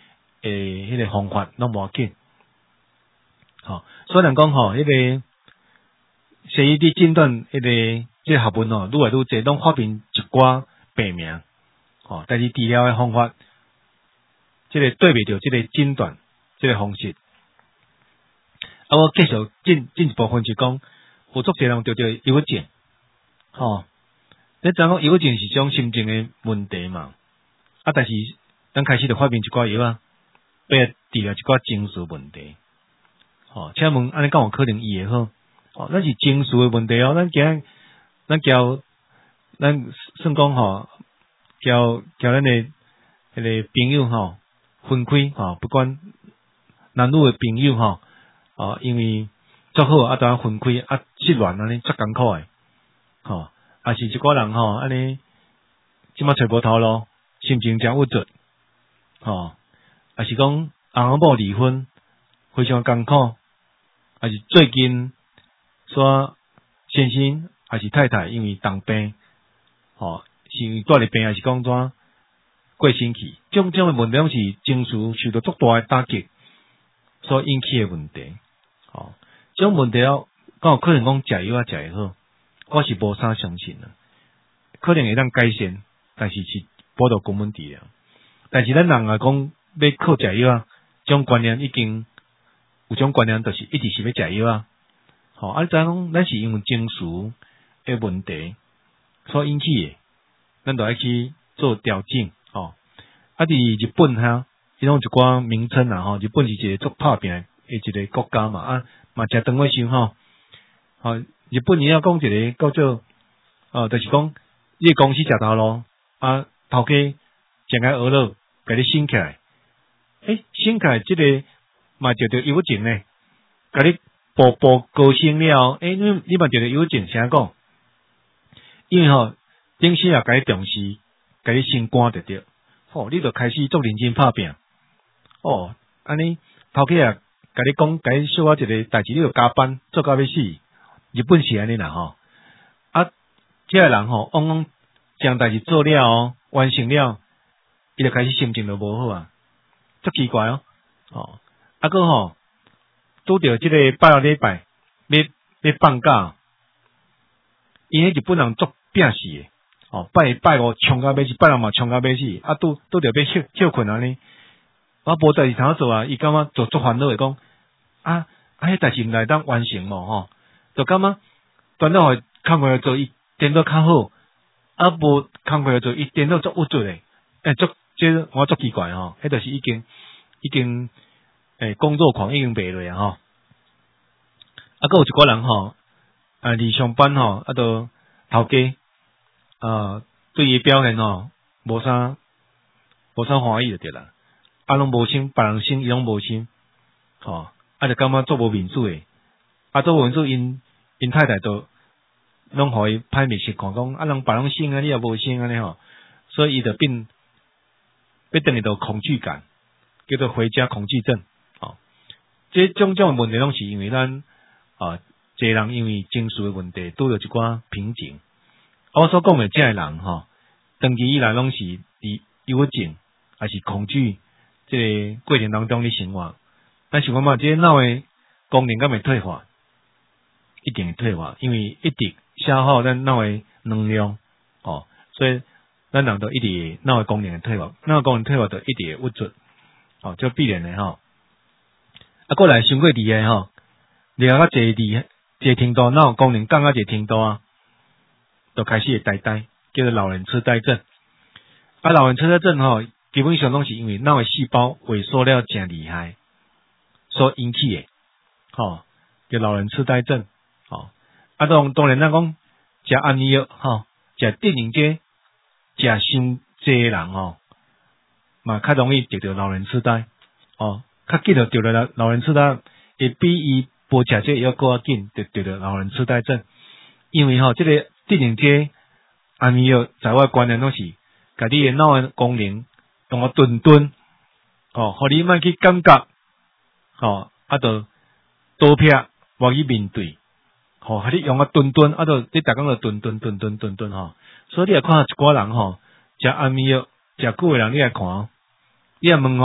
诶，迄个方法拢无要紧。吼、哦，虽然讲吼，迄、那个西医伫诊断迄个即个学问吼，愈来愈侪，拢发明一寡病名。吼、哦，但是治疗诶方法，即、这个对袂着即个诊断即、这个方式。啊，我继续进进一部分就讲，有足侪人得着忧郁症。吼、哦，你知影讲忧郁症是种心情诶问题嘛？啊，但是咱开始就发明一寡药啊，要治疗一寡情绪问题。吼、哦，请问安尼敢有可能医会好？哦，咱是情绪诶问题哦，咱今咱交咱算讲吼，交交咱诶迄个朋友吼，分开吼，不管男女诶朋友吼，哦，因为足好啊，当分开啊，失恋安尼足艰苦诶，吼、哦，啊是一寡人吼，安尼即马找无头路，心情真郁卒，吼、哦，啊是讲翁某离婚，非常艰苦。还是最近说先生还是太太因为重病，吼、哦，是因为住伫病还是讲怎过身去？种种诶问题拢是情绪受到足大诶打击所引起诶问题。吼、哦，种问题了，敢有可能讲食药啊食会好？我是无啥相信啊。可能会当改善，但是是补到根本治疗。但是咱人啊讲要靠食药啊，种观念已经。有种观念就是一直是要食药啊，吼、哦，啊，咱讲咱是因为情绪诶问题所引起诶，咱就要去做调整，吼、哦。啊，伫日本哈，伊拢一寡名称啊，吼，日本是一个足拍拼诶一个国家嘛，啊，嘛诚长尾想吼，吼、哦，日本伊要讲一个叫做，哦，就是讲你公司食头路，啊，头家真爱学了，甲你升起来，诶，升起来即、這个。嘛就着忧郁症呢，甲你步步高升了，诶、欸，你你嘛就着忧郁症，啥讲？因为吼，顶时也甲你重视，甲你升官着着，吼、哦，你就开始做认真拍拼，哦，安尼头家也甲你讲，甲你小我一个代志，你就加班做到要死，日本是安尼啦吼，啊，即个人吼，往往将代志做了哦，完成了，伊就开始心情就无好啊，足奇怪哦，哦。啊，个吼，拄着即个拜六礼拜，要要放假，因迄日本人足拼死诶，哦，拜拜五冲到尾死，拜六嘛冲到尾死，啊，拄拄着要休休困安尼，我无代志通做啊，伊感觉做足烦恼诶，讲啊啊，迄代志毋来当完成无吼，就感觉端到互工课做伊颠倒较好，啊无工课做伊颠倒足郁卒诶，诶，足即我足奇怪吼，迄就是已经已经。诶，工作狂已经袂落啊吼，啊，阁有一寡人吼，啊，伫上班吼，啊，都头家啊，对伊表现吼，无啥无啥欢喜就对啦，啊，拢无升，别人升伊拢无升，吼，啊，就感觉做无面子诶，啊，做无面子，因因太太都拢互伊歹面色看，讲啊，人别人升啊，你也无升安尼吼，所以伊就变，要等于着恐惧感，叫做回家恐惧症。这种种问题拢是因为咱啊，侪人因为情绪的问题拄着一寡瓶颈。我所讲的这个人吼，长期以来拢是伫忧郁症还是恐惧这个过程当中咧生活。但是我嘛，这个脑的功能敢会退化，一定会退化，因为一直消耗咱脑的能量哦，所以咱人都一直脑的功能会退化，脑的功能退化就一直会郁卒，哦，就必然的吼。啊，过来伤过厉害吼，厉害较侪厉害，一个程度，脑功能降到一个程度啊，就开始会呆呆，叫做老人痴呆症。啊，老人痴呆症吼，基本上拢是因为脑的细胞萎缩了真厉害所引起的，吼，叫老人痴呆症。吼，啊，当当然咱讲食安眠药，吼，食电影机，食伤济人吼，嘛较容易得到老人痴呆，哦。较紧就得了老人痴呆，会比伊无食这药搁较紧，就得了老人痴呆症。因为吼，这个电影机安眠药在我观念拢是，甲你的脑的功能用个顿顿，哦，互你莫去感觉，哦，啊，就多撇我去面对，吼、哦，互你用个顿顿，啊，就你逐工就顿顿顿顿顿顿吼。所以你来看一寡人吼，食安眠药食久的人，你来看，你来问吼，你。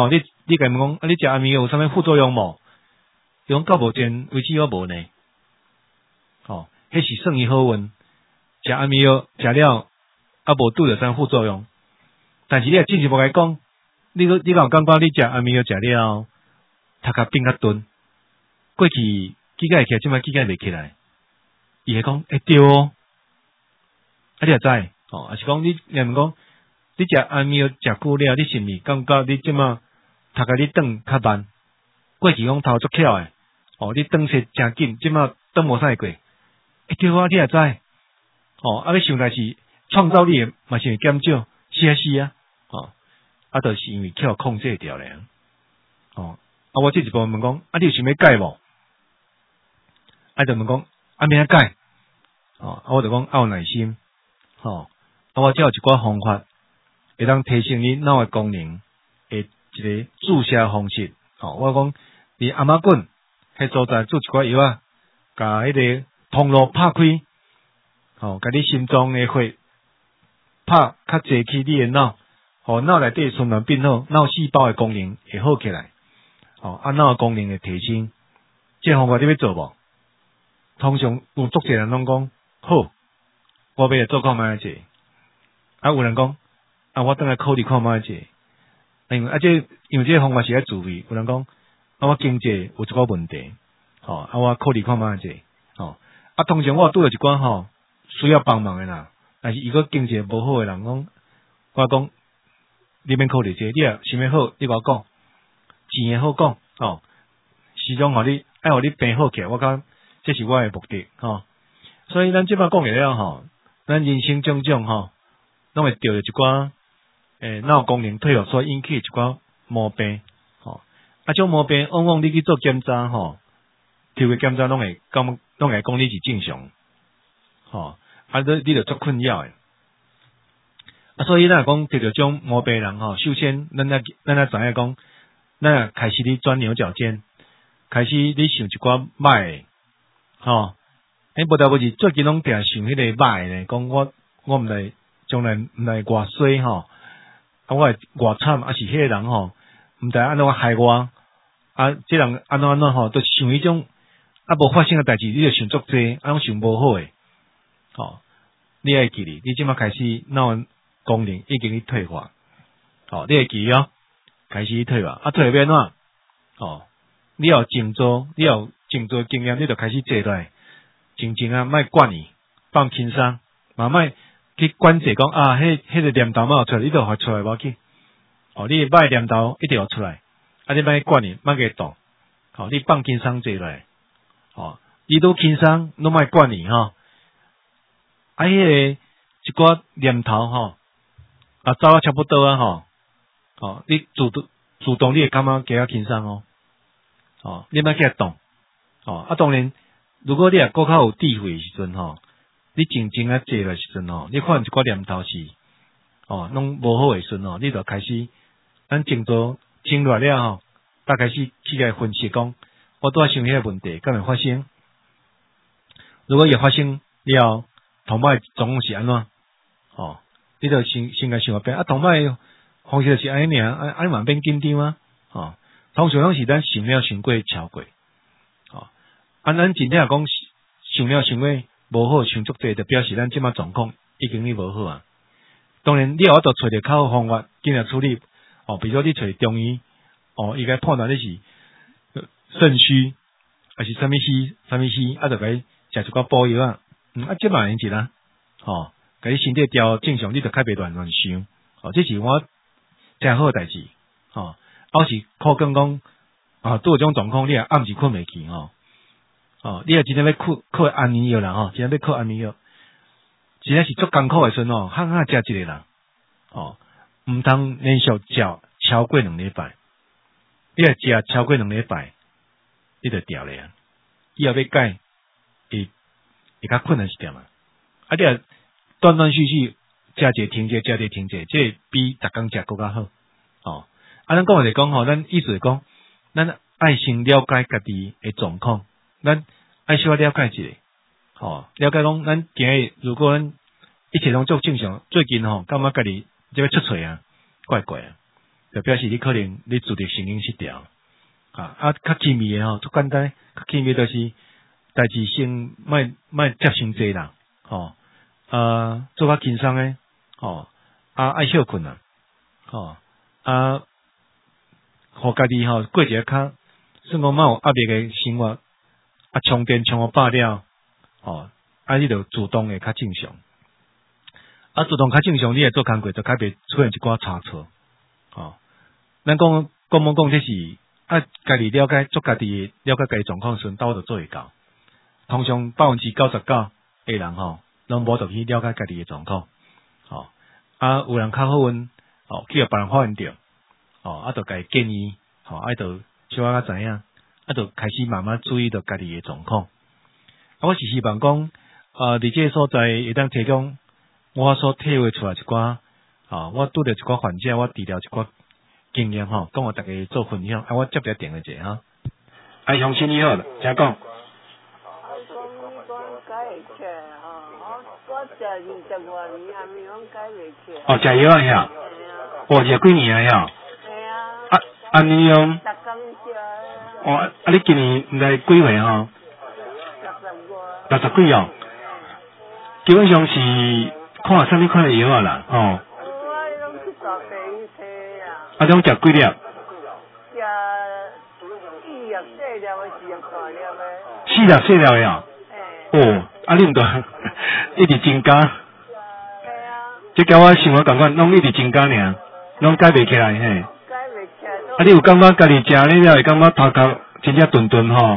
你甲伊问讲，啊，你食安眠药有啥物副作用无？伊讲到目前为止我无呢。哦，迄是算伊好运，食安眠药食了啊无拄着啥副作用。但是你若进一步来讲，你你敢有感觉你食安眠药食了，头壳变较钝，过去记甲会起来，即摆记甲袂起来。伊会讲会对哦，啊你也知，哦，还是讲你你问讲，你食安眠药食久了，你是毋是感觉你即摆头壳你转较慢？过去讲头足巧诶，哦，你转势诚紧，即摆转无啥会过。会对啊，你也知，哦，啊你想来是创造力嘛是会减少，是啊是啊，哦，啊就是因为去控制掉咧，哦，啊我这一部分问讲，啊你有想要改无？啊就问讲，啊免啊改，哦，啊我就讲要有耐心，哦，啊我只有一寡方法，会当提升你脑诶功能诶一个注射方式，哦，我讲伫阿妈滚迄所在做一寡药啊，甲迄个通路拍开，哦，甲你心脏诶血拍较济去你诶脑，哦，脑内底循环变好，脑细胞诶功能会好起来，哦，啊脑诶功能会提升，这方法你要做无？通常有足侪人拢讲好，我要来做看卖者。啊，有人讲啊，我等下考虑看卖者。因为啊，这因为这个方法是爱自费。有人讲啊，我经济有一个问题，吼、哦，啊，我考虑看卖者。吼、哦，啊，通常我拄着一寡吼需要帮忙诶人，但是如果经济无好诶人讲，我讲你免考虑这个，你啊想要好，你甲我讲，钱会好讲，哦，始终互你爱互你病好起来，我讲。这是我诶目的，吼、哦，所以咱即摆讲起了吼，咱人生种种吼，拢会着一寡诶脑功能退化所引起一寡毛病，吼、哦，啊，种毛病往往你去做检查吼，抽个检查拢会讲拢会讲你是正常，吼、哦，啊，你你着足困扰诶，啊，所以咱讲得着种毛病人吼，首先咱来咱来知影讲，咱开始你钻牛角尖，开始你想一寡歹诶。吼，迄无代无志，最近拢定想迄个歹咧，讲我我毋来将来毋来偌衰吼，啊我会偌惨，啊是迄个人吼，毋知安怎害我，啊即人安怎安怎吼，都想迄种啊无发生诶代志，你就想足济，啊拢想无好诶，吼，你爱记哩，你即马开始脑功能已经去退化，吼，你会记哦，开始退化，啊退化变怎？吼，你要静坐，你要。静坐经验，你就开始坐落来，静静啊，莫管伊，放轻松，慢慢去管制讲啊，迄迄个念头莫出来，你就互出来无要紧。哦，你歹念头一定要出来，啊，你莫管伊，莫给动。哦，你放轻松坐落来，哦，你都轻松，拢莫管伊吼。啊，迄个一寡念头吼，啊，走啊差不多啊吼，哦，你主动主动你会感觉加较轻松哦，哦，你莫给动。哦，啊，当然，如果你也够较有智慧时阵吼，你静静啊坐的时阵吼，你看一寡念头是，哦，拢无好的时阵吼，你就开始，咱静坐静落了吼，大开始去来分析讲，我拄仔想迄个问题，敢会发生？如果有发生了，同摆总共是安怎？哦，你就先先来想一遍，啊，同摆方式就是安尼尔，啊，安尼嘛变紧张啊，哦，通常拢是咱想了想过超过。啊，咱真正讲想了想过无好，想足济，就表示咱即马状况已经你无好啊。当然，你后头找着较好方法，尽量处理。哦，比如说你找中医，哦，伊该判断你是肾虚，还是啥物虚，啥物虚，啊，就该食一寡补药啊。嗯，啊，即嘛用一啦，哦，甲你身体调正常，你就较袂乱乱想。哦，这是我真好诶代志。哦，要是靠讲讲，啊，拄有种状况，你也暗时困袂去吼。哦，你也真正要靠靠安眠药啦吼，真正要靠安眠药，真正是足艰苦诶时阵哦，哈哈食一个人，哦，毋通连续食超过两礼拜，你若食超过两礼拜，你就掉咧啊，以后要改，会会较困难一点嘛，啊，你若断断续续食一个停一个，食一个停一个，这比逐工食更较好，哦，啊，咱讲话就讲吼，咱意思是讲，咱爱先了解家己诶状况。咱爱需要了解一下，吼，了解讲咱今日如果一切拢做正常，最近吼感觉家己就要出错啊，怪怪啊， 就表示你可能你注定神经失调。啊，啊，较轻微诶吼，足简单，较轻微就是代志先莫莫接伤济啦，吼，啊，做较轻松诶，吼，啊，爱休困啊，吼，啊，互家己吼过一个较算讲莫有压力诶生活，啊，充电充互饱了，吼，啊，你着自动会较正常，啊，自动较正常，你会做工作就较袂出现一寡差错，吼，咱讲讲莫讲这是。啊，家己了解，做家己了解家己状况时，倒就做会到。通常百分之九十九诶人吼，拢无得去了解家己诶状况。吼、哦，啊，有人较好运，吼、哦，去互别人发现着，吼、哦，啊，就家建议，吼、哦，啊，就小可较知影，啊，就开始慢慢注意着家己诶状况。啊，我是希望讲，呃，伫这个所在会当提供我所体会出来一寡，啊、哦，我拄着一寡患者，我治疗一寡。经验吼，跟我大家做分享。啊，我接个电话者哈。哎，乡亲你好，请讲。哦，食药啊遐。哦，食几年啊遐。系啊。啊，啊你用。逐工食。哦，啊你今年来几岁吼？六十几哦。基本上是看啥物款的药啊啦，吼。啊，种食几粒？食四粒细粒的，四粒大粒的。四粒细粒的啊？哦，啊，你毋着一直增加？系啊。即甲我想法感觉，拢一直增加尔，拢改袂起来嘿。改袂起来。啊，你有感觉家己食了了，会感觉头壳真正顿顿吼？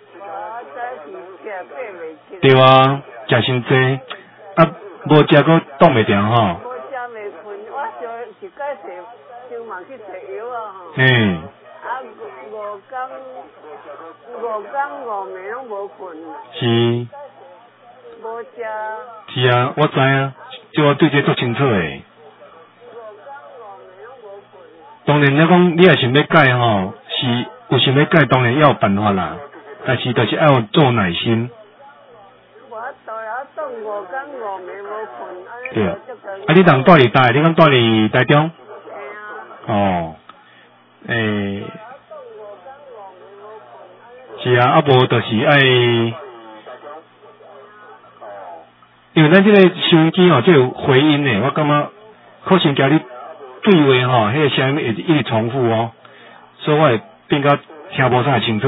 对啊，食伤济，啊，无食佫挡袂牢吼。无食袂困，我想是解释。上网去找药啊吼，嗯，啊五工五工五暝拢无困，是，无食，是啊，我知啊，就我对这足清楚诶。五工五暝拢无困。当然，你讲你也想要改吼，是有想要改，当然要有办法啦，但是就是要做耐心。我到了当五工五暝无困，对啊，啊你当住伫台，你讲住伫台中？哦，诶，是啊，啊无就是爱，因为咱这个收音机吼，这有回音诶，我感觉可能叫你对话吼，迄个声音会一直重复哦，所以我会变较听无啥清楚。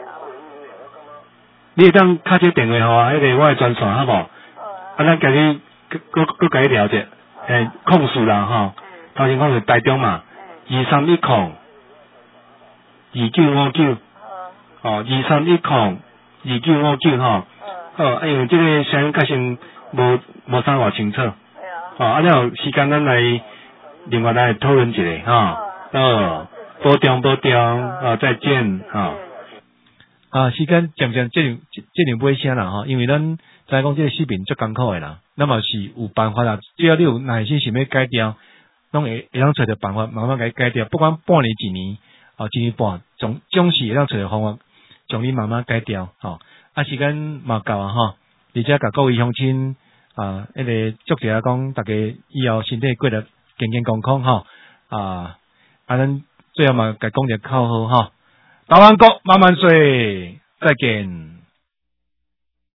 你会当敲这电话吼，迄个我会专线好无？啊，咱家己搁搁搁家己聊者，诶，控诉啦吼，头先讲是台中嘛。二三一空，二九五九，哦，二三一空，二九五九吼，好，因为这个声音确实无无啥话清楚，哦，啊了时间咱来另外来讨论一下哈，哦，保重保重，哦，再见哈。啊，时间渐渐这样这样尾声啦哈，因为咱知讲这个视频足艰苦的啦，那么是有办法啦，只要你有耐心想要改掉。拢会会当找着办法，慢慢甲伊改掉。不管半年、一年，哦，一年半，总总是会当找着方法，将你慢慢改掉。吼、哦，啊，时间嘛够啊，吼，而且甲各位乡亲啊，迄、那个祝福讲，大家以后身体过得健健康康，吼、哦，啊，啊，咱最后嘛，甲讲一个口号，吼、哦，台湾国慢慢睡，再见。